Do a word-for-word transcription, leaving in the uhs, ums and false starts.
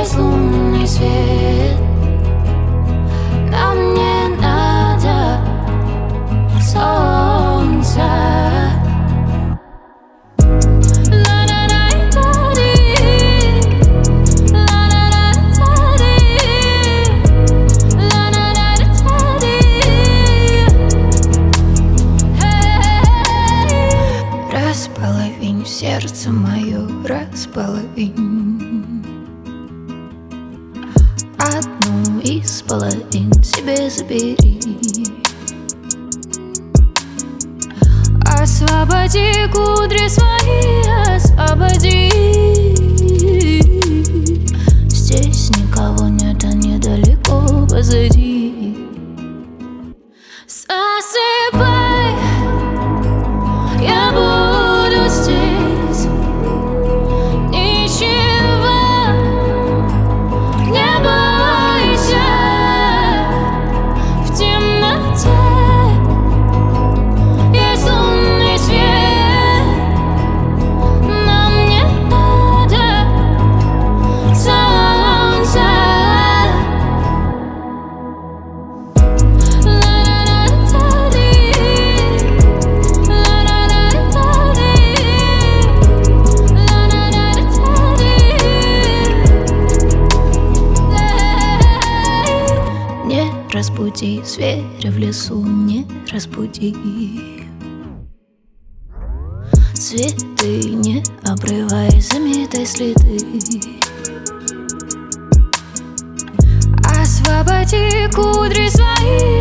есть лунный свет. Нам не надо солнца. Располовинь сердце мое, располовинь. Одну из половин себе забери. Освободи кудри свои, освободи. Здесь никого нет, а недалеко позади. Засыпай, я буду здесь. Ничего не бойся. В темноте есть лунный свет. Нам не надо солнца. Разбуди зверя в лесу, не разбуди. Цветы не обрывай, заметай следы. Освободи кудри свои.